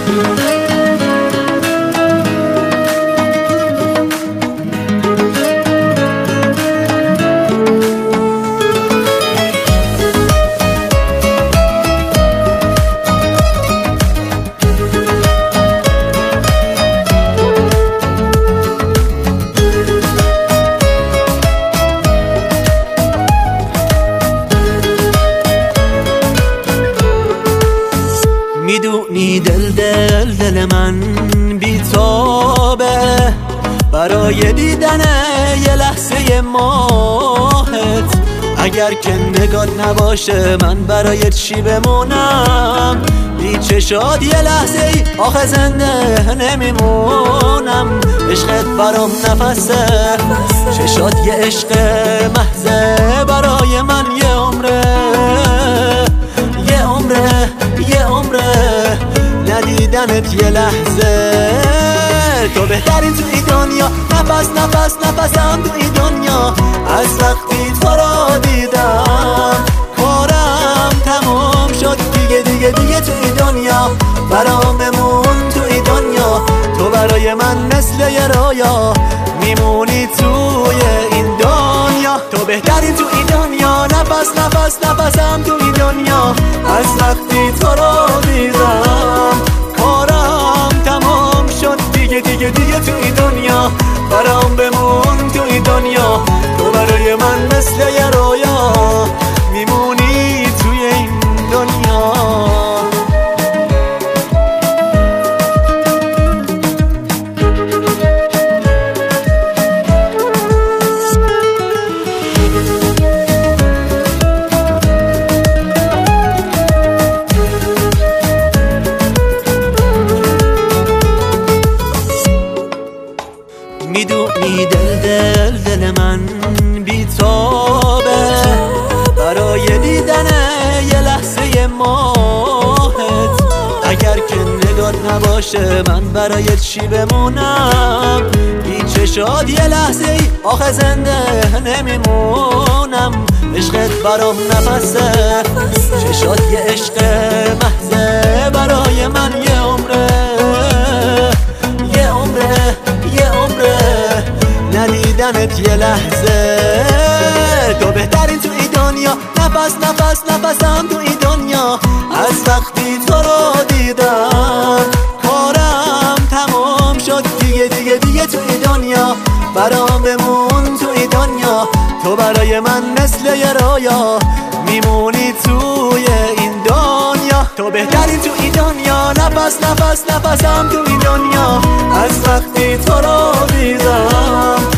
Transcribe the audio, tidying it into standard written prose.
میدونی دل من بیتابه برای دیدن یه لحظه ماهت. اگر که نگات نباشه من برای چی بمونم؟ بی چشات یه لحظه ای آخه زنده نمیمونم. عشقت برام نفسه، چشات یه عشق محضه، برای من یه عمره، یه عمره، یه عمره ندیدنت یه لحظه. تو بهترین تو این دنیا، نفسم تو این دنیا. از وقتی تو رو دیدم کارم تمام شد دیگه تو این دنیا. برام بمون تو این دنیا، تو برای من مثل یه رویا میمونی توی این دنیا. تو بهترین تو این دنیا، نفسم تو این دنیا. از وقتی تو رو دیدم کارم تمام شد دیگه تو این دنیا. برام بمون تو این دنیا، تو برای من مثل یه رویا میمونی توی این دنیا. میدونی دل من بیتابه برای دیدن یه لحظه ماهت. اگر که نگات نباشه من برای چی بمونم؟ بی چشات یه لحظه ای آخه زنده نمیمونم. عشقت برام نفسه، چشات یه عشق محضه، برای من یه عمره، یه عمره، یه عمره ندیدنت یه لحظه. تو بهترین تو این دنیا، نفسم تو این دنیا. از وقتی تو رو دیدم کارم تمام شد دیگه تو این دنیا. برام بمون تو این دنیا، تو برای من مثل یه رویا میمونی توی این دنیا. تو بهترین تو این دنیا، نفسم تو این دنیا. از وقتی تو رو دیدم